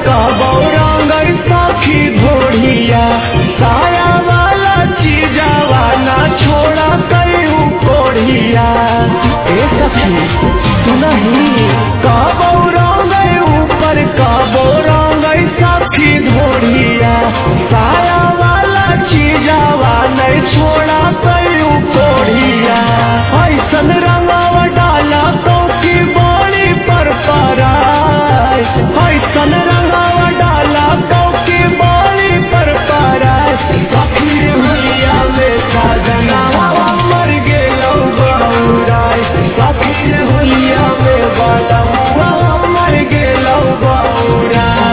कबो रंग सखी घोड़िया साया वाला चीजावा ना छोड़ा कयू कोढ़िया। ए सखी सुनही कबो रंग ऊपर कबो रंग सखी घोड़िया साया वाला चीजावा नहीं छोड़ा कयू कोढ़िया। ऐसन रंगावा डाला तो की बड़ी पर पराय ऐसन रंगावा डाला तो की बड़ी पर पराय। सखी होलिया में साजनावा मर गेलौ बौराय सखी होलिया में बालमुआ मर गेलौ बौराय।